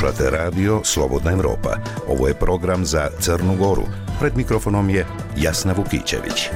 Slušate radio Slobodna Evropa. Ovo je program za Crnu Goru. Pred mikrofonom je Jasna Vukićević.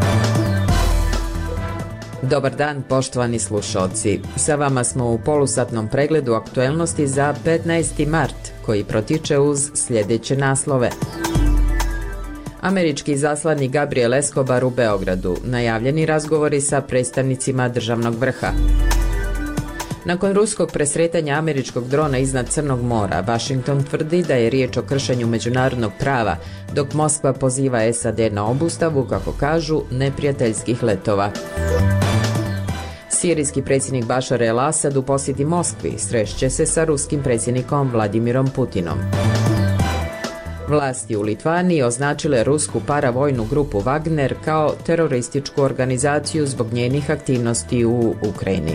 Dobar dan, poštovani slušalci. Sa vama smo u polusatnom pregledu aktuelnosti za 15. mart, koji protiče uz sljedeće naslove. Američki izaslanik Gabriel Escobar u Beogradu. Najavljeni razgovori sa predstavnicima državnog vrha. Nakon ruskog presretanja američkog drona iznad Crnog mora, Washington tvrdi da je riječ o kršenju međunarodnog prava, dok Moskva poziva SAD na obustavu, kako kažu, neprijateljskih letova. Sirijski predsjednik Bašar el-Asad u posjeti Moskvi srešće se sa ruskim predsjednikom Vladimirom Putinom. Vlasti u Litvaniji označile rusku paravojnu grupu Wagner kao terorističku organizaciju zbog njenih aktivnosti u Ukrajini.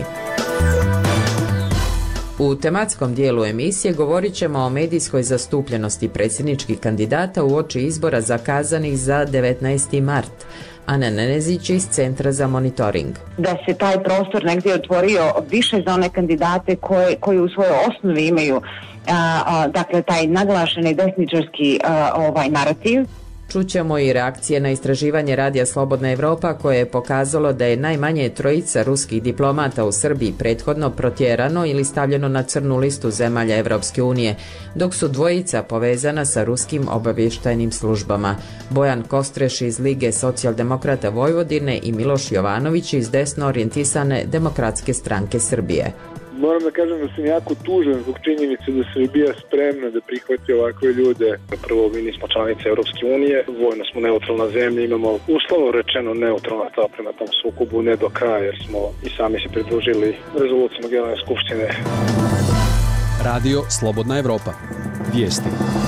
U tematskom dijelu emisije govorit ćemo o medijskoj zastupljenosti predsjedničkih kandidata uoči izbora zakazanih za 19. mart. Ana Nenezić iz Centra za monitoring. Da se taj prostor negdje otvorio više za one kandidate koji u svojoj osnovi imaju dakle taj naglašeni desničarski narativ. Čućemo i reakcije na istraživanje Radija Slobodna Evropa koje je pokazalo da je najmanje 3 ruskih diplomata u Srbiji prethodno protjerano ili stavljeno na crnu listu zemalja Evropske unije, dok su 2 povezana sa ruskim obavještajnim službama. Bojan Kostreš iz Lige socijaldemokrata Vojvodine i Miloš Jovanović iz desno orijentisane Demokratske stranke Srbije. Moram da kažem da sam jako tužan zbog činjenice da Srbija spremna da prihvati ovakve ljude. Prvo, mi nismo članice Europske unije, vojno smo neutralna zemlja, imamo uslovno rečeno neutralna stav prema tom sukobu, ne do kraja jer smo i sami se pridružili rezolucijama Generalne skupštine. Radio Slobodna Evropa. Vijesti.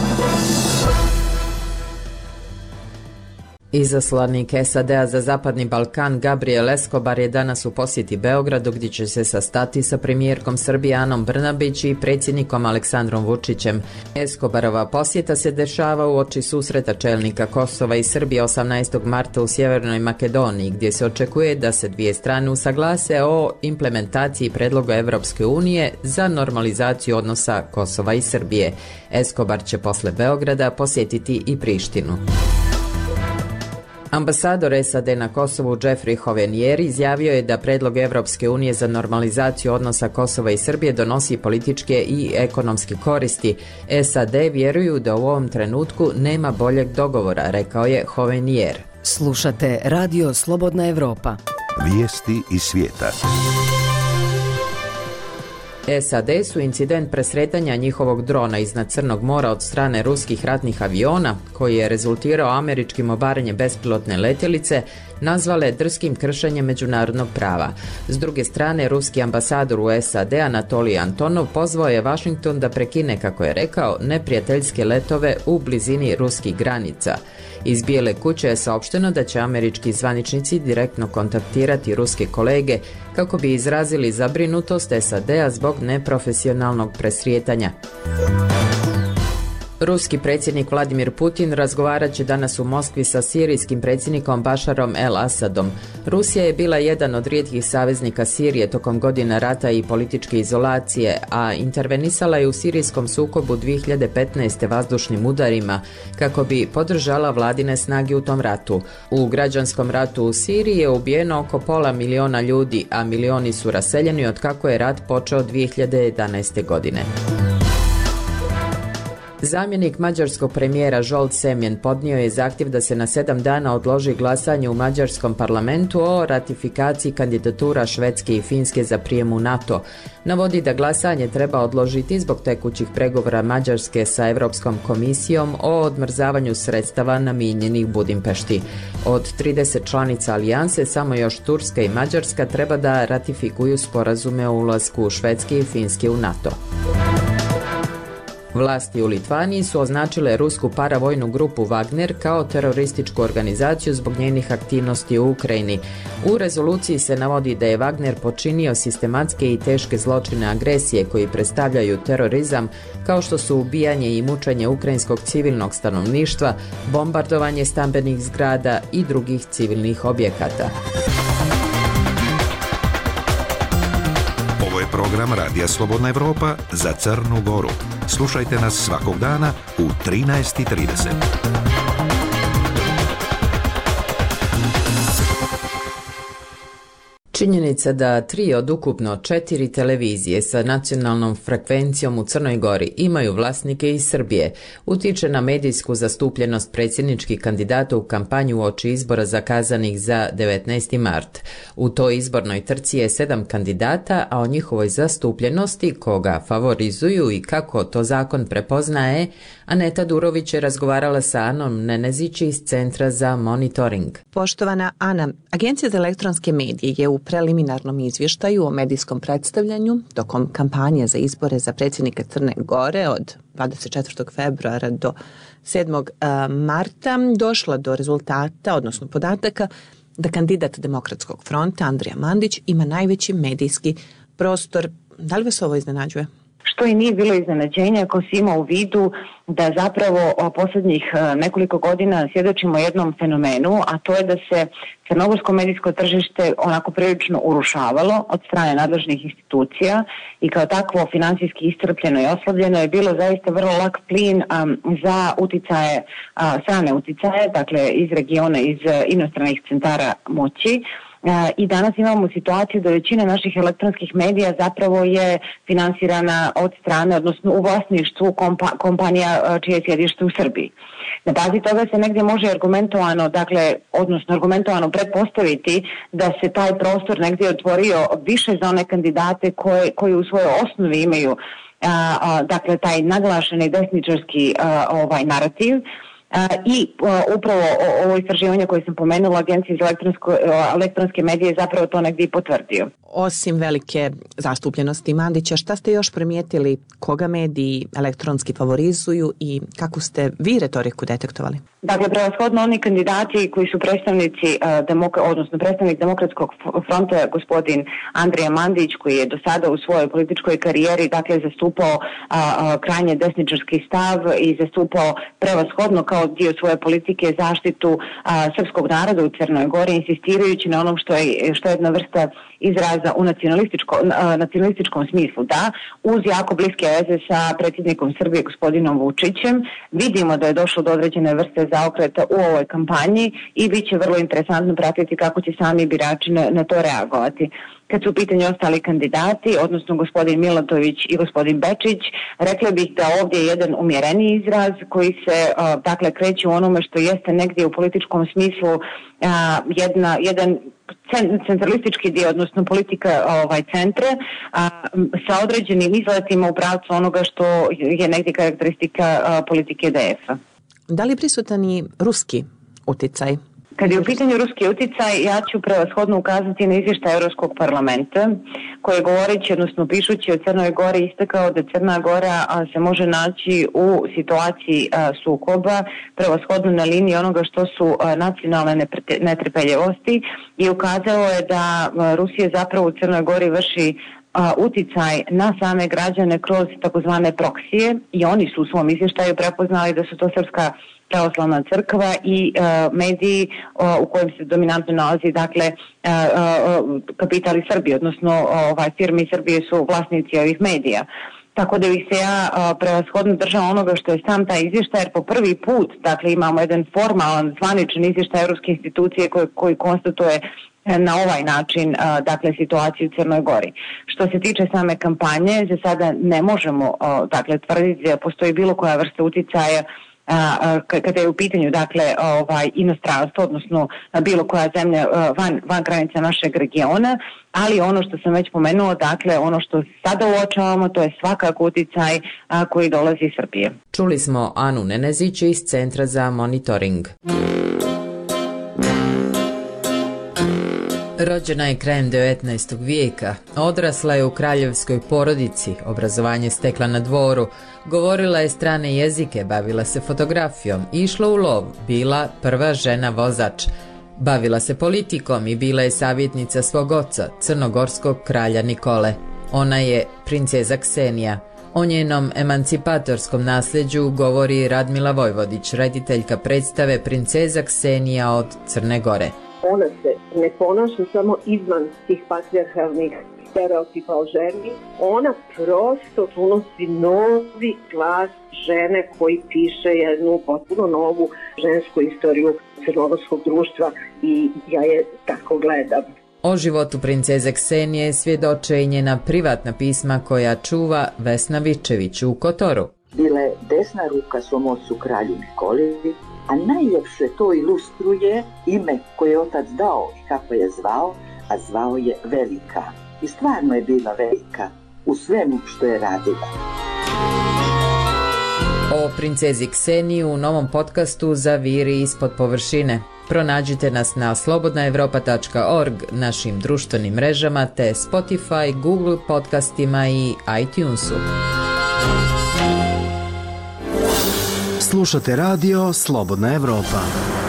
Izaslanik SAD-a za Zapadni Balkan Gabriel Escobar je danas u posjeti Beogradu gdje će se sastati sa premijerkom Srbije Anom Brnabić i predsjednikom Aleksandrom Vučićem. Escobarova posjeta se dešava uoči susreta čelnika Kosova i Srbije 18. marta u Sjevernoj Makedoniji, gdje se očekuje da se 2 strane usaglase o implementaciji predloga Evropske unije za normalizaciju odnosa Kosova i Srbije. Escobar će posle Beograda posjetiti i Prištinu. Ambasador SAD na Kosovu Jeffrey Hovenier izjavio je da predlog Evropske unije za normalizaciju odnosa Kosova i Srbije donosi političke i ekonomske koristi. SAD vjeruju da u ovom trenutku nema boljeg dogovora, rekao je Hovenier. Slušate Radio Slobodna Evropa. Vijesti iz svijeta. SAD su incident presretanja njihovog drona iznad Crnog mora od strane ruskih ratnih aviona, koji je rezultirao američkim obaranjem bespilotne letjelice, nazvale drskim kršenjem međunarodnog prava. S druge strane, ruski ambasador u SAD Anatolij Antonov pozvao je Washington da prekine, kako je rekao, neprijateljske letove u blizini ruskih granica. Iz Bijele kuće je saopšteno da će američki zvaničnici direktno kontaktirati ruske kolege kako bi izrazili zabrinutost SAD-a zbog neprofesionalnog presrijetanja. Ruski predsjednik Vladimir Putin razgovarat će danas u Moskvi sa sirijskim predsjednikom Bašarom el-Asadom. Rusija je bila jedan od rijetkih saveznika Sirije tokom godina rata i političke izolacije, a intervenisala je u sirijskom sukobu 2015. vazdušnim udarima kako bi podržala vladine snage u tom ratu. U građanskom ratu u Siriji je ubijeno oko 500.000 ljudi, a milioni su raseljeni od kako je rat počeo 2011. godine. Zamjenik mađarskog premijera Zsolt Semjen podnio je zahtjev da se na 7 dana odloži glasanje u mađarskom parlamentu o ratifikaciji kandidatura Švedske i Finske za prijem u NATO. Navodi da glasanje treba odložiti zbog tekućih pregovora Mađarske sa Europskom komisijom o odmrzavanju sredstava namijenjenih Budimpešti. Od 30 članica alijanse samo još Turska i Mađarska treba da ratifikuju sporazume o ulasku Švedske i Finske u NATO. Vlasti u Litvaniji su označile rusku paravojnu grupu Wagner kao terorističku organizaciju zbog njenih aktivnosti u Ukrajini. U rezoluciji se navodi da je Wagner počinio sistematske i teške zločine agresije koji predstavljaju terorizam, kao što su ubijanje i mučenje ukrajinskog civilnog stanovništva, bombardovanje stambenih zgrada i drugih civilnih objekata. Ovo je program Radija Slobodna Evropa za Crnu Goru. Slušajte nas svakog dana u 13:30. Činjenica da 3 od ukupno 4 televizije sa nacionalnom frekvencijom u Crnoj Gori imaju vlasnike iz Srbije utiče na medijsku zastupljenost predsjedničkih kandidata u kampanju uoči izbora zakazanih za 19. mart. U toj izbornoj trci je 7 kandidata, a o njihovoj zastupljenosti, koga favorizuju i kako to zakon prepoznaje, Aneta Durović je razgovarala sa Anom Nenezić iz Centra za monitoring. Poštovana Ana, Agencija za elektronske medije je u preliminarnom izvještaju o medijskom predstavljanju tokom kampanje za izbore za predsjednika Crne Gore od 24. februara do 7. marta došla do rezultata, odnosno podataka, da kandidat Demokratskog fronta Andrija Mandić ima najveći medijski prostor. Da li vas ovo iznenađuje? Što i nije bilo iznenađenje ako se ima u vidu da zapravo posljednjih nekoliko godina svjedočimo jednom fenomenu, a to je da se crnogorsko medijsko tržište onako prilično urušavalo od strane nadležnih institucija i kao takvo financijski iscrpljeno i oslabljeno je bilo zaista vrlo lak plin za uticaje, strane uticaje, dakle iz regiona, iz inostranih centara moći. I danas imamo situaciju da većina naših elektronskih medija zapravo je finansirana od strane, odnosno u vlasništvu kompanija čije je sjedište u Srbiji. Na bazi toga se negdje može argumentovano pretpostaviti da se taj prostor negdje otvorio više za one kandidate koji u svojoj osnovi imaju dakle taj naglašeni desničarski narativ. I upravo ovo istraživanje koje sam pomenula Agencije za elektronske medije zapravo to negdje i potvrdio. Osim velike zastupljenosti Mandića, šta ste još primijetili, koga mediji elektronski favorizuju i kako ste vi retoriku detektovali? Dakle, prevashodno oni kandidati koji su predstavnici, odnosno predstavnik Demokratskog fronta, gospodin Andrija Mandić, koji je do sada u svojoj političkoj karijeri zastupao krajnje desničarski stav i zastupao prevashodno kao dio svoje politike zaštitu srpskog naroda u Crnoj Gori, insistirajući na onom što je jedna vrsta izraza u nacionalističkom smislu, da uz jako bliske veze sa predsjednikom Srbije gospodinom Vučićem. Vidimo da je došlo do određene vrste zaokreta u ovoj kampanji i bit će vrlo interesantno pratiti kako će sami birači na to reagovati. Kad su u pitanju ostali kandidati, odnosno gospodin Milatović i gospodin Bečić, rekla bih da ovdje je jedan umjereniji izraz koji se kreće u onome što jeste negdje u političkom smislu jedan centralistički dio, odnosno politika centra sa određenim izletima u pravcu onoga što je negdje karakteristika politike DF-a. Da li je prisutan i ruski uticaj? Kad je u pitanju ruski uticaj, ja ću prevashodno ukazati na izvještaj Europskog parlamenta koji je govoreći, odnosno pišući o Crnoj Gori istakao da Crna Gora se može naći u situaciji sukoba, prevashodno na liniji onoga što su nacionalne netrpeljivosti i ukazao je da Rusija zapravo u Crnoj Gori vrši uticaj na same građane kroz takozvane proksije i oni su u svom izvještaju prepoznali da su to Srpska pravoslavna crkva i mediji u kojem se dominantno nalazi kapitali Srbije, odnosno firme Srbije su vlasnici ovih medija. Tako da bih se ja prevashodno držala onoga što je sam taj izvještaj, jer po prvi put imamo jedan formalan, zvaničan izvještaj Europske institucije koji konstatuje na ovaj način situaciju u Crnoj Gori. Što se tiče same kampanje, za sada ne možemo tvrditi da postoji bilo koja vrsta uticaja kada je u pitanju inostranstvo, odnosno bilo koja zemlja van granica našeg regiona, ali ono što sam već pomenula, ono što sada uočavamo, to je svakako uticaj koji dolazi iz Srbije. Čuli smo Anu Nenezić iz Centra za monitoring. Rođena je krajem 19. vijeka, odrasla je u kraljevskoj porodici, obrazovanje stekla na dvoru, govorila je strane jezike, bavila se fotografijom, išla u lov, bila prva žena vozač. Bavila se politikom i bila je savjetnica svog oca, crnogorskog kralja Nikole. Ona je princeza Ksenija. O njenom emancipatorskom nasljeđu govori Radmila Vojvodić, rediteljka predstave Princeza Ksenija od Crne Gore. Ona se ne ponaša samo izvan tih patrijarhalnih stereotipa o ženi, ona prosto unosi novi glas žene koji piše jednu potpuno novu žensku istoriju crnogorskog društva i ja je tako gledam. O životu princeze Ksenije svjedoče i njena privatna pisma koja čuva Vesna Vičević u Kotoru. Bila je desna ruka svom ocu kralju Nikoli, a najljepše to ilustruje ime koje je otac dao i kako je zvao, a zvao je Velika. I stvarno je bila velika u svemu što je radila. O princezi Kseniji u novom podcastu Zaviri ispod površine. Pronađite nas na slobodnaevropa.org, našim društvenim mrežama te Spotify, Google podcastima i iTunesu. Slušate radio Slobodna Evropa.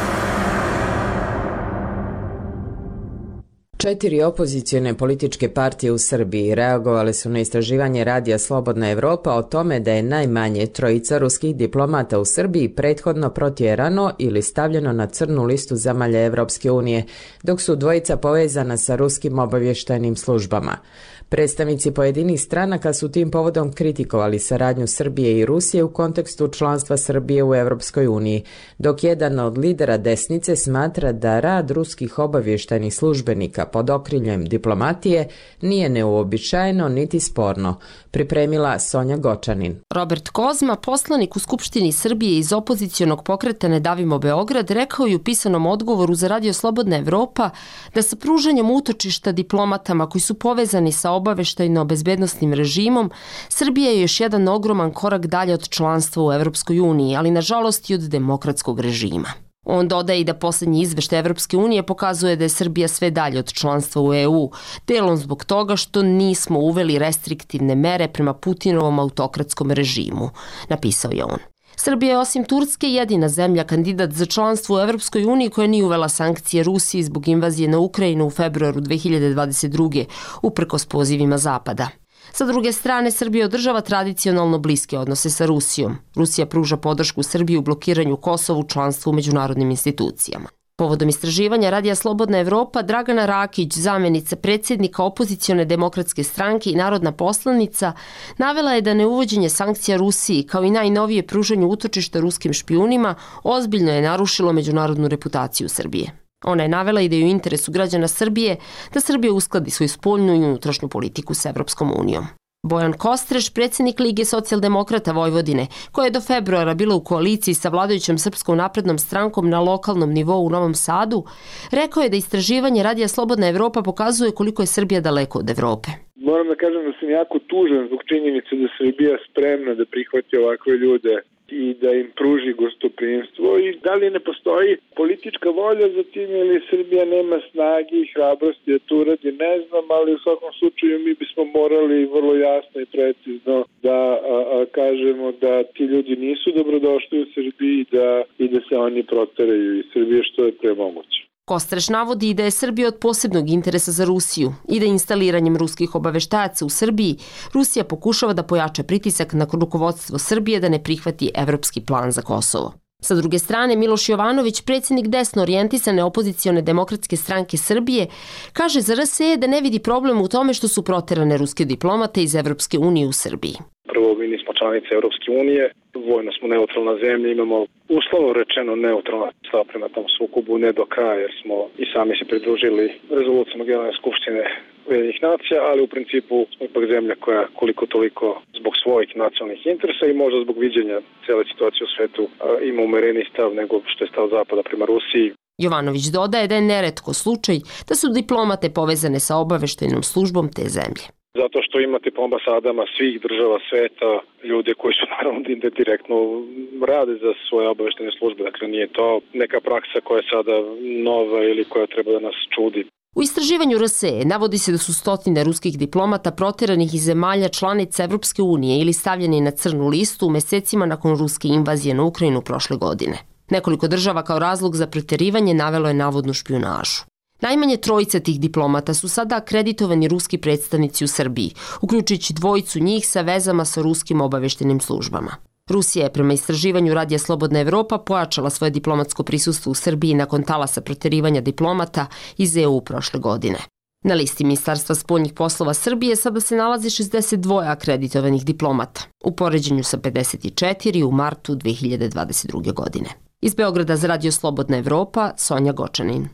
4 opozicione političke partije u Srbiji reagovale su na istraživanje radija Slobodna Evropa o tome da je najmanje 3 ruskih diplomata u Srbiji prethodno protjerano ili stavljeno na crnu listu zemalja Evropske unije, dok su 2 povezana sa ruskim obavještajnim službama. Predstavnici pojedinih stranaka su tim povodom kritikovali saradnju Srbije i Rusije u kontekstu članstva Srbije u Evropskoj uniji, dok jedan od lidera desnice smatra da rad ruskih obavještajnih službenika pod okriljem diplomatije nije neuobičajeno niti sporno, pripremila Sonja Gočanin. Robert Kozma, poslanik u Skupštini Srbije iz opozicionog pokreta Ne davimo Beograd, rekao je u pisanom odgovoru za radio Slobodna Evropa da sa pružanjem utočišta diplomatama koji su povezani sa obaveštajno-bezbednostnim režimom, Srbija je još jedan ogroman korak dalje od članstva u Evropskoj uniji, ali nažalost i od demokratskog režima. On dodaje i da posljednji izveštaj Evropske unije pokazuje da je Srbija sve dalje od članstva u EU, delom zbog toga što nismo uveli restriktivne mere prema Putinovom autokratskom režimu, napisao je on. Srbija je osim Turske jedina zemlja kandidat za članstvo u Evropskoj uniji koja nije uvela sankcije Rusiji zbog invazije na Ukrajinu u februaru 2022. uprkos pozivima Zapada. Sa druge strane, Srbija održava tradicionalno bliske odnose sa Rusijom. Rusija pruža podršku Srbiji u blokiranju Kosova u članstvu u međunarodnim institucijama. Povodom istraživanja radija Slobodna Evropa, Dragana Rakić, zamjenica predsjednika opozicione demokratske stranke i narodna poslanica, navela je da neuvođenje sankcija Rusiji kao i najnovije pružanje utočišta ruskim špijunima ozbiljno je narušilo međunarodnu reputaciju Srbije. Ona je navela i da je u interesu građana Srbije da Srbija uskladi svoju spoljnu i unutrašnju politiku s Evropskom unijom. Bojan Kostreš, predsjednik Lige socijaldemokrata Vojvodine, koja je do februara bila u koaliciji sa vladajućom Srpskom naprednom strankom na lokalnom nivou u Novom Sadu, rekao je da istraživanje radija Slobodna Evropa pokazuje koliko je Srbija daleko od Evrope. Moram da kažem da sam jako tužan zbog činjenice da Srbija spremna da prihvati ovakve ljude i da im pruži gostoprimstvo i da li ne postoji politička volja za tim ili Srbija nema snage i hrabrosti da to uradi, ne znam, ali u svakom slučaju mi bismo morali vrlo jasno i precizno da kažemo da ti ljudi nisu dobrodošli u Srbiji i da se oni proteraju iz Srbije što je pre moguće. Kostreš navodi da je Srbija od posebnog interesa za Rusiju i da instaliranjem ruskih obaveštajaca u Srbiji Rusija pokušava da pojača pritisak na rukovodstvo Srbije da ne prihvati evropski plan za Kosovo. Sa druge strane, Miloš Jovanović, predsjednik desno orijentisane opozicione demokratske stranke Srbije, kaže za RSE da ne vidi problem u tome što su proterane ruske diplomate iz Evropske unije u Srbiji. Prvo, mi nismo članice Evropske unije, vojno smo neutralna zemlja, imamo uslovno rečeno neutralna stav prema tom sukobu, ne do kraja jer smo i sami se pridružili rezolucijama Generalne skupštine Ujedinjenih nacija, ali u principu smo ipak zemlja koja koliko toliko zbog svojih nacionalnih interesa i možda zbog viđenja cijele situacije u svetu ima umereniji stav nego što je stav Zapada prema Rusiji. Jovanović dodaje da je neretko slučaj da su diplomate povezane sa obaveštajnom službom te zemlje. Zato što imate po ambasadama svih država sveta ljude koji su naravno direktno rade za svoje obaveštajne službe. Dakle, nije to neka praksa koja je sada nova ili koja treba da nas čudi. U istraživanju RSE navodi se da su stotine ruskih diplomata proteranih iz zemalja članica Evropske unije ili stavljeni na crnu listu u mesecima nakon ruske invazije na Ukrajinu prošle godine. Nekoliko država kao razlog za proterivanje navelo je navodnu špijunažu. Najmanje 3 tih diplomata su sada akreditovani ruski predstavnici u Srbiji, uključujući 2 njih sa vezama sa ruskim obaveštenim službama. Rusija je prema istraživanju radija Slobodna Evropa pojačala svoje diplomatsko prisustvo u Srbiji nakon talasa proterivanja diplomata iz EU prošle godine. Na listi Ministarstva spoljnih poslova Srbije sada se nalazi 62 akreditovanih diplomata, u poređenju sa 54 u martu 2022. godine. Iz Beograda za Radio Slobodna Evropa, Sonja Gočanin.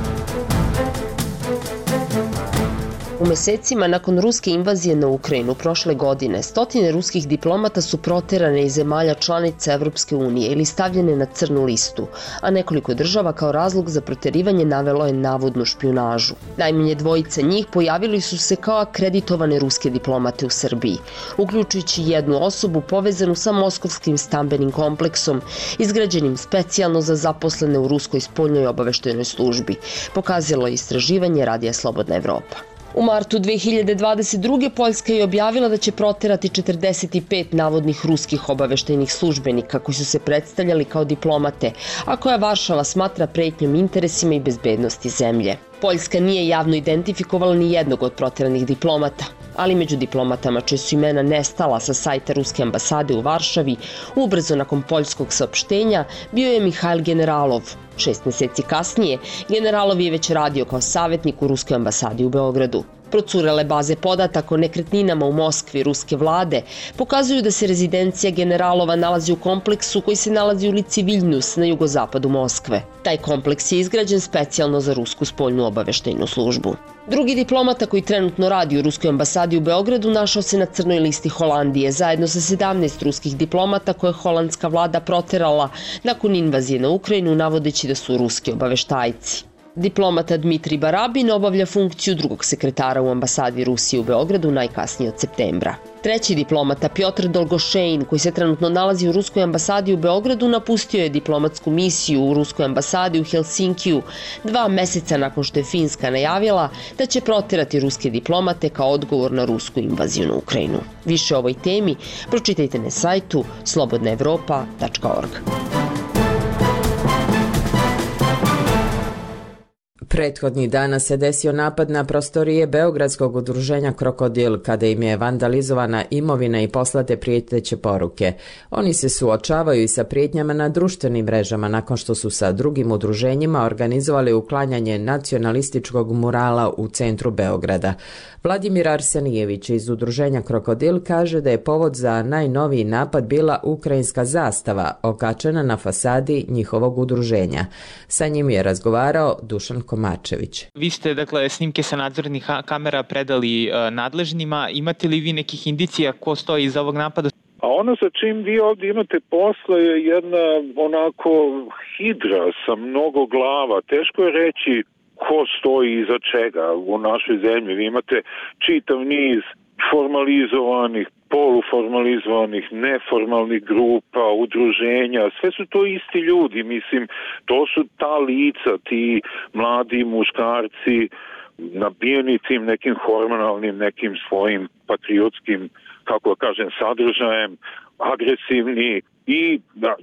U mesecima nakon ruske invazije na Ukrajinu prošle godine, stotine ruskih diplomata su proterane iz zemalja članica Evropske unije ili stavljene na crnu listu, a nekoliko država kao razlog za proterivanje navelo je navodnu špijunažu. Najmanje dvojica njih pojavili su se kao akreditovane ruske diplomate u Srbiji, uključujući jednu osobu povezanu sa moskovskim stambenim kompleksom, izgrađenim specijalno za zaposlene u ruskoj spoljnoj obaveštajnoj službi, pokazalo je istraživanje Radija Slobodna Evropa. U martu 2022. Poljska je objavila da će proterati 45 navodnih ruskih obaveštajnih službenika koji su se predstavljali kao diplomate, a koja Varšava smatra pretnjom interesima i bezbednosti zemlje. Poljska nije javno identifikovala ni jednog od proteranih diplomata, ali među diplomatama čije su imena nestala sa sajta Ruske ambasade u Varšavi, ubrzo nakon poljskog saopštenja bio je Mihajl Generalov. 6 meseci kasnije, Generalov je već radio kao savjetnik u Ruskoj ambasadi u Beogradu. Procurele baze podataka o nekretninama u Moskvi ruske vlade pokazuju da se rezidencija Generalova nalazi u kompleksu koji se nalazi u ulici Viljnus na jugozapadu Moskve. Taj kompleks je izgrađen specijalno za rusku spoljnu obaveštajnu službu. Drugi diplomata koji trenutno radi u Ruskoj ambasadi u Beogradu našao se na crnoj listi Holandije, zajedno sa 17 ruskih diplomata koje je holandska vlada proterala nakon invazije na Ukrajinu, navodeći da su ruski obaveštajci. Diplomata Dmitrij Barabin obavlja funkciju drugog sekretara u ambasadi Rusije u Beogradu najkasnije od septembra. Treći diplomata Piotr Dolgošejn, koji se trenutno nalazi u Ruskoj ambasadi u Beogradu, napustio je diplomatsku misiju u Ruskoj ambasadi u Helsinkiju 2 meseca nakon što je Finska najavila da će proterati ruske diplomate kao odgovor na rusku invaziju na Ukrajinu. Više o ovoj temi pročitajte na sajtu slobodnaevropa.org. Prethodnih dana se desio napad na prostorije Beogradskog udruženja Krokodil, kada im je vandalizovana imovina i poslate prijeteće poruke. Oni se suočavaju i sa prijetnjama na društvenim mrežama nakon što su sa drugim udruženjima organizovali uklanjanje nacionalističkog murala u centru Beograda. Vladimir Arsenijević iz udruženja Krokodil kaže da je povod za najnoviji napad bila ukrajinska zastava okačena na fasadi njihovog udruženja. Sa njim je razgovarao Dušan Komačević. Vi ste, snimke sa nadzornih kamera predali nadležnima. Imate li vi nekih indicija ko stoji iza ovog napada? A ono sa čim vi ovdje imate posla je jedna onako hidra sa mnogo glava. Teško je reći ko stoji iza čega u našoj zemlji. Vi imate čitav niz formalizovanih, poluformalizovanih, neformalnih grupa, udruženja, sve su to isti ljudi, to su ta lica, ti mladi muškarci, nabijeni tim nekim hormonalnim, nekim svojim patriotskim, kako kažem, sadržajem, agresivni i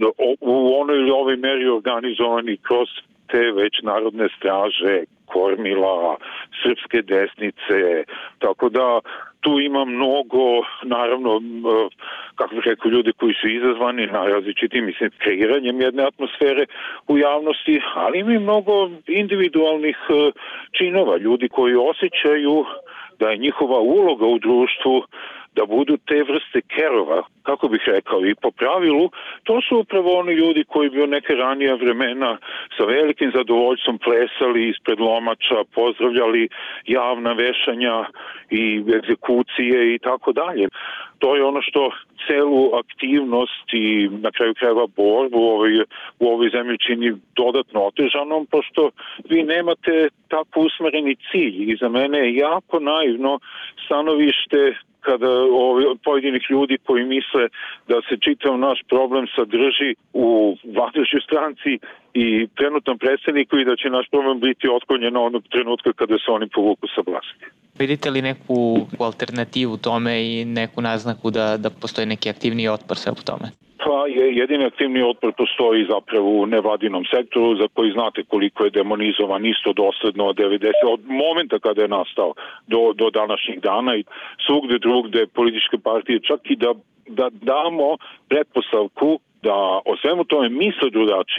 u onoj ili ovoj meri organizovani kroz te već narodne straže, kormila, srpske desnice, tako da tu ima mnogo, naravno, kako bih rekao, ljudi koji su izazvani na različitim, kreiranjem jedne atmosfere u javnosti, ali ima i mnogo individualnih činova, ljudi koji osjećaju da je njihova uloga u društvu da budu te vrste kerova, kako bih rekao, i po pravilu, to su upravo oni ljudi koji bi u neke ranija vremena sa velikim zadovoljstvom plesali ispred lomača, pozdravljali javna vešanja i egzekucije i tako dalje. To je ono što celu aktivnost i na kraju krajeva borbu u ovoj zemlji čini dodatno otežanom, pošto vi nemate tako usmereni cilj i za mene je jako naivno stanovište kada pojedinih ljudi koji misle da se čitav naš problem sadrži u vladajućoj stranci i trenutnom predsjedniku i da će naš problem biti otklonjen onog trenutka kada se oni povuku sa vlasti. Vidite li neku alternativu tome i neku naznaku da postoji neki aktivniji otpor sve po tome? Pa jedini aktivni otpor postoji zapravo u nevladinom sektoru za koji znate koliko je demonizovan isto dosledno od momenta kada je nastao do današnjih dana i svugde drugde političke partije, čak i da damo pretpostavku da o svemu tome misle drugačije,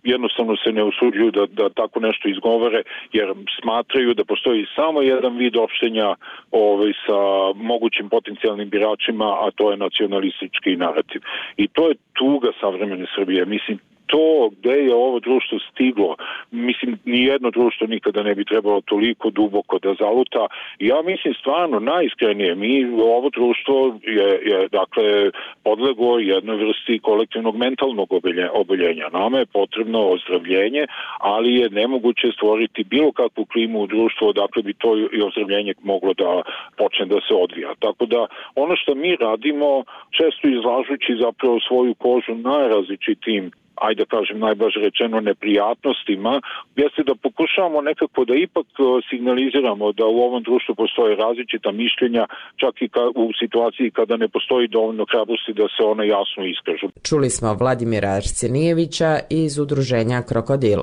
jednostavno se ne usuđuju da tako nešto izgovore, jer smatraju da postoji samo jedan vid opštenja sa mogućim potencijalnim biračima, a to je nacionalistički narativ. I to je tuga savremene Srbije. Mislim, to gde je ovo društvo stiglo, mislim, nijedno društvo nikada ne bi trebalo toliko duboko da zaluta. Ja mislim stvarno najiskrenije, ovo društvo je dakle podleglo jednoj vrsti kolektivnog mentalnog oboljenja. Nama je potrebno ozdravljenje, ali je nemoguće stvoriti bilo kakvu klimu u društvu odakle bi to i ozdravljenje moglo da počne da se odvija. Tako da ono što mi radimo, često izlažući zapravo svoju kožu najrazličitijim, ajde da kažem najblaže rečeno, neprijatnostima, jeste da pokušavamo nekako da ipak signaliziramo da u ovom društvu postoje različita mišljenja, čak i u situaciji kada ne postoji dovoljno hrabrosti da se ona jasno iskažu. Čuli smo Vladimira Arsenijevića iz udruženja Krokodil.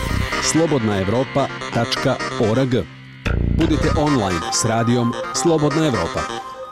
slobodnaevropa.org. Budite online s radijom Slobodna Evropa.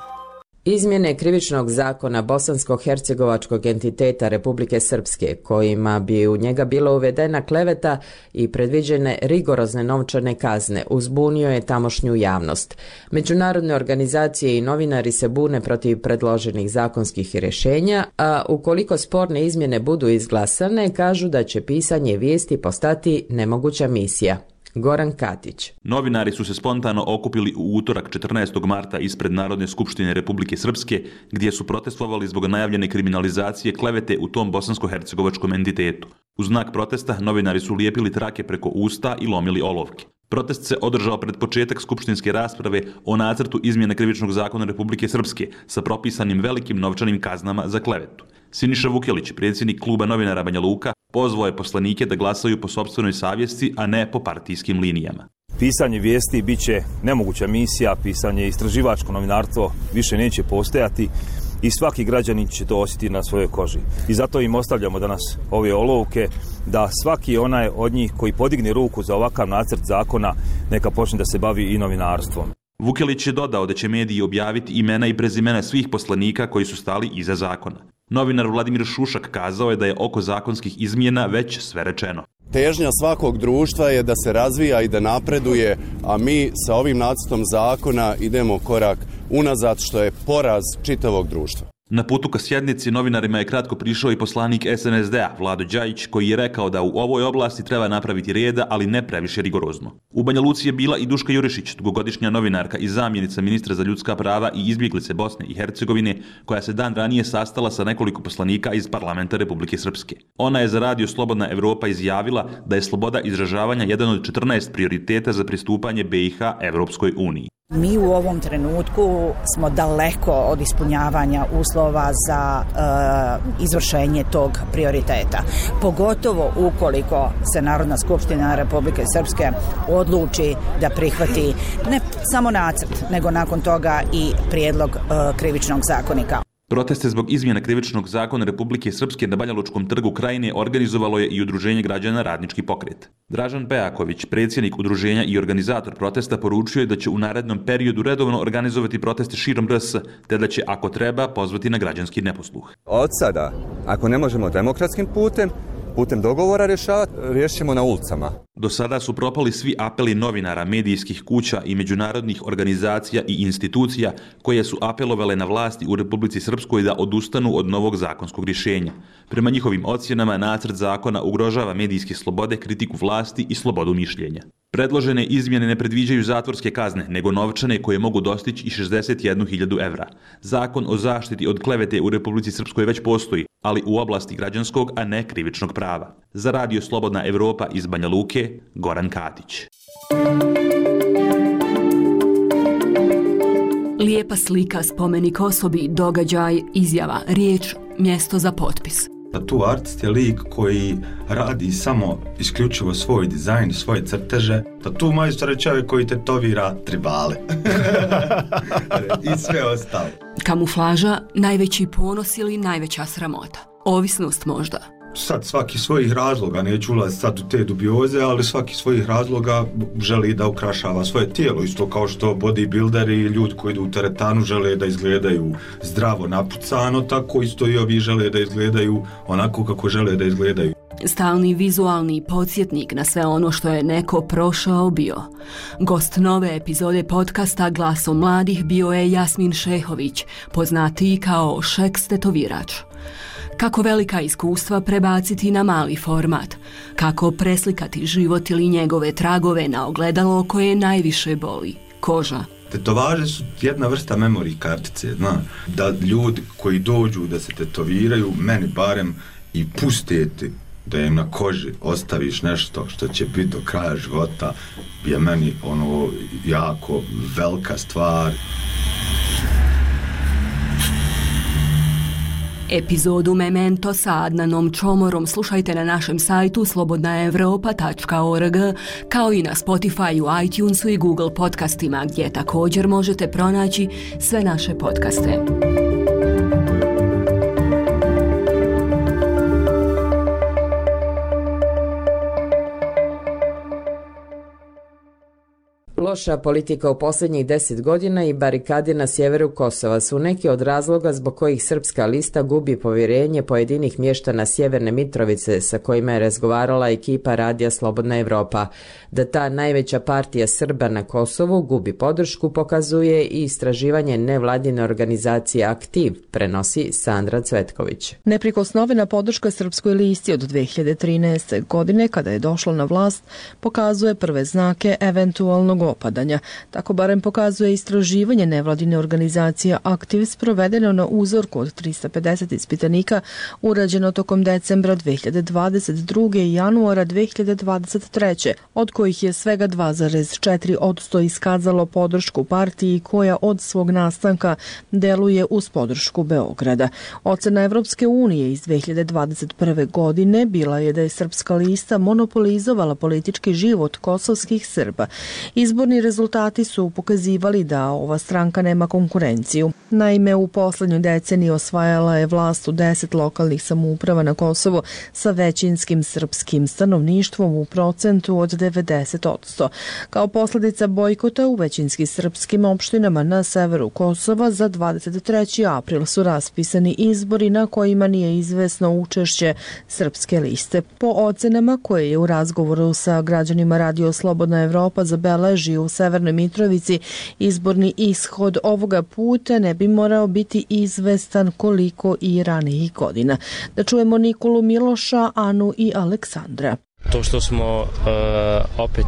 Izmjene krivičnog zakona bosansko-hercegovačkog entiteta Republike Srpske, kojima bi u njega bila uvedena kleveta i predviđene rigorozne novčane kazne, uzbunio je tamošnju javnost. Međunarodne organizacije i novinari se bune protiv predloženih zakonskih rješenja, a ukoliko sporne izmjene budu izglasane, kažu da će pisanje vijesti postati nemoguća misija. Goran Katić. Novinari su se spontano okupili u utorak 14. marta ispred Narodne skupštine Republike Srpske, gdje su protestovali zbog najavljene kriminalizacije klevete u tom bosansko-hercegovačkom entitetu. U znak protesta novinari su lijepili trake preko usta i lomili olovke. Protest se održao pred početak skupštinske rasprave o nacrtu izmjene krivičnog zakona Republike Srpske sa propisanim velikim novčanim kaznama za klevetu. Siniša Vukelić, predsjednik kluba novinara Banja Luka, pozvao je poslanike da glasaju po sopstvenoj savjesti, a ne po partijskim linijama. Pisanje vijesti bit će nemoguća misija, pisanje istraživačko novinarstvo više neće postojati i svaki građanin će to osjetiti na svojoj koži. I zato im ostavljamo danas ove olovke da svaki onaj od njih koji podigne ruku za ovakav nacrt zakona neka počne da se bavi i novinarstvom. Vukelić je dodao da će mediji objaviti imena i prezimena svih poslanika koji su stali iza zakona. Novinar Vladimir Šušak kazao je da je oko zakonskih izmjena već sve rečeno. Težnja svakog društva je da se razvija i da napreduje, a mi sa ovim nacrtom zakona idemo korak unazad, što je poraz čitavog društva. Na putu ka sjednici novinarima je kratko prišao i poslanik SNSD-a Vlado Đajić, koji je rekao da u ovoj oblasti treba napraviti reda, ali ne previše rigorozno. U Banja Luci je bila i Duška Jurišić, dugogodišnja novinarka i zamjenica ministra za ljudska prava i izbjeglice Bosne i Hercegovine, koja se dan ranije sastala sa nekoliko poslanika iz parlamenta Republike Srpske. Ona je za radio Slobodna Evropa izjavila da je sloboda izražavanja jedan od 14 prioriteta za pristupanje BiH Evropskoj uniji. Mi u ovom trenutku smo daleko od ispunjavanja uslova za izvršenje tog prioriteta. Pogotovo ukoliko se Narodna skupština Republike Srpske odluči da prihvati ne samo nacrt, nego nakon toga i prijedlog krivičnog zakonika. Proteste zbog izmjena krivičnog zakona Republike Srpske na Banja Lučkom trgu Krajine organizovalo je i Udruženje građana Radnički pokret. Dražan Bejaković, predsjednik udruženja i organizator protesta, poručio je da će u narednom periodu redovno organizovati proteste širom RS, te da će, ako treba, pozvati na građanski neposluh. Od sada, ako ne možemo demokratskim putem dogovora riješit ćemo na ulicama. Do sada su propali svi apeli novinara, medijskih kuća i međunarodnih organizacija i institucija koje su apelovale na vlasti u Republici Srpskoj da odustanu od novog zakonskog rješenja. Prema njihovim ocjenama, nacrt zakona ugrožava medijske slobode, kritiku vlasti i slobodu mišljenja. Predložene izmjene ne predviđaju zatvorske kazne, nego novčane koje mogu dostići i 61.000 evra. Zakon o zaštiti od klevete u Republici Srpskoj već postoji, ali u oblasti građanskog, a ne krivičnog prava. Za radio Slobodna Evropa iz Banja Luke, Goran Katić. Lijepa slika, spomenik osobi, događaj, izjava, riječ, mjesto za potpis. Tu artist je lik koji radi samo isključivo svoj dizajn, svoje crteže. Tu majstor je čovjek koji tetovira tribale. I sve ostalo. Kamuflaža, najveći ponos ili najveća sramota? Ovisnost možda? Sad svaki svojih razloga, neću ulaziti sad u te dubioze, ali svaki svojih razloga želi da ukrašava svoje tijelo. Isto kao što bodybuilderi i ljudi koji idu u teretanu žele da izgledaju zdravo napucano, tako isto i ovi žele da izgledaju onako kako žele da izgledaju. Stalni vizualni podsjetnik na sve ono što je neko prošao bio. Gost nove epizode podcasta Glasom mladih bio je Jasmin Šehović, poznatiji kao Šeks tetovirač. Kako velika iskustva prebaciti na mali format, kako preslikati život ili njegove tragove na ogledalo koje najviše boli, koža. Tetovaže su jedna vrsta memory kartice, da ljudi koji dođu da se tetoviraju, meni barem i pustiti da im na koži ostaviš nešto što će biti do kraja života, je meni jako velika stvar. Epizodu Memento sa Adnanom Čomorom slušajte na našem sajtu slobodnaevropa.org, kao i na Spotifyu, iTunesu i Google podcastima, gdje također možete pronaći sve naše podcaste. Loša politika u posljednjih 10 godina i barikade na sjeveru Kosova su neki od razloga zbog kojih Srpska lista gubi povjerenje pojedinih mještana Sjeverne Mitrovice sa kojima je razgovarala ekipa Radija Slobodna Evropa. Da ta najveća partija Srba na Kosovu gubi podršku pokazuje i istraživanje nevladine organizacije Aktiv, prenosi Sandra Cvetković. Neprikosnovena podrška Srpskoj listi od 2013. godine, kada je došla na vlast, pokazuje prve znake eventualnog opadanja. Tako barem pokazuje istraživanje nevladine organizacije Aktiv sprovedeno na uzorku od 350 ispitanika urađeno tokom decembra 2022. i januara 2023. od kojih je svega 2,4% iskazalo podršku partiji koja od svog nastanka deluje uz podršku Beograda. Ocena Evropske unije iz 2021. godine bila je da je Srpska lista monopolizovala politički život kosovskih Srba. Izborni rezultati su pokazivali da ova stranka nema konkurenciju. Naime, u poslednjoj deceniji osvajala je vlast u 10 lokalnih samouprava na Kosovu sa većinskim srpskim stanovništvom u procentu od 90%. Kao posljedica bojkota u većinski srpskim opštinama na severu Kosova za 23. april su raspisani izbori na kojima nije izvesno učešće Srpske liste. Po ocenama koje je u razgovoru sa građanima Radio Slobodna Evropa zabeležio u Severnoj Mitrovici, izborni ishod ovoga puta ne bi morao biti izvestan koliko i ranijih godina. Da čujemo Nikolu Miloša, Anu i Aleksandra. To što smo opet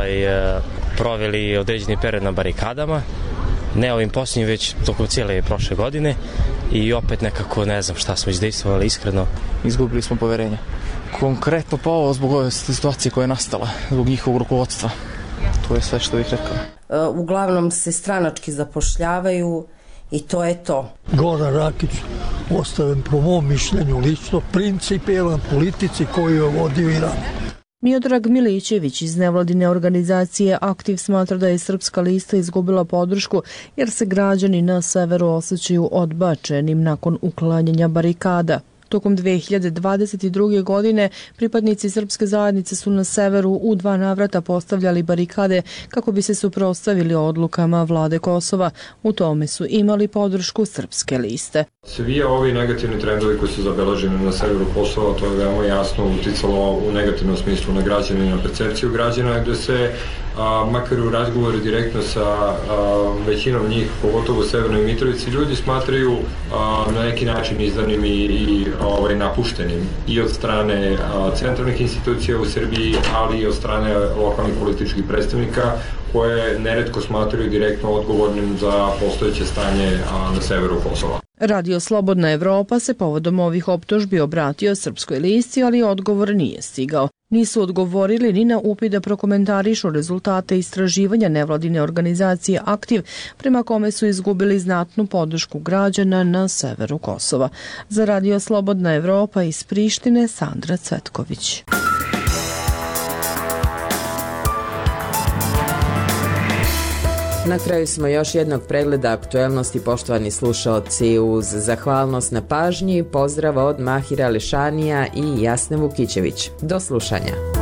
proveli određeni period na barikadama, ne ovim posljednjim, već tokom cijele prošle godine, i opet nekako ne znam šta smo izdejstvovali, iskreno. Izgubili smo poverenje. Konkretno pa ovo zbog ove situacije koja je nastala, zbog njihovog rukovodstva. To je sve što bih rekao. Uglavnom se stranački zapošljavaju i to je to. Goran Rakić, ostavim po mom mišljenju lično, principijelan politici koju je vodio i ranije. Miodrag Milićević iz nevladine organizacije Aktiv smatra da je Srpska lista izgubila podršku jer se građani na severu osjećaju odbačenim nakon uklanjanja barikada. Tokom 2022. godine pripadnici srpske zajednice su na severu u 2 navrata postavljali barikade kako bi se suprotstavili odlukama vlade Kosova. U tome su imali podršku Srpske liste. Svi ovi negativni trendovi koji su zabeleženi na severu Kosova, to je veoma jasno uticalo u negativnom smislu na građane i na percepciju građana, gde se makar u razgovoru direktno sa većinom njih, pogotovo u Severnoj Mitrovici, ljudi smatraju na neki način izdanim i napuštenim i od strane centralnih institucija u Srbiji, ali i od strane lokalnih političkih predstavnika koje neretko smatraju direktno odgovornim za postojeće stanje na severu Kosova. Radio Slobodna Evropa se povodom ovih optužbi obratio Srpskoj listi, ali odgovor nije stigao. Nisu odgovorili ni na upit da prokomentarišu rezultate istraživanja nevladine organizacije Aktiv, prema kome su izgubili znatnu podršku građana na severu Kosova. Za Radio Slobodna Evropa iz Prištine, Sandra Cvetković. Na kraju smo još jednog pregleda aktuelnosti, poštovani slušaoci, uz zahvalnost na pažnji, pozdrav od Mahira Lešanija i Jasne Vukićević. Do slušanja.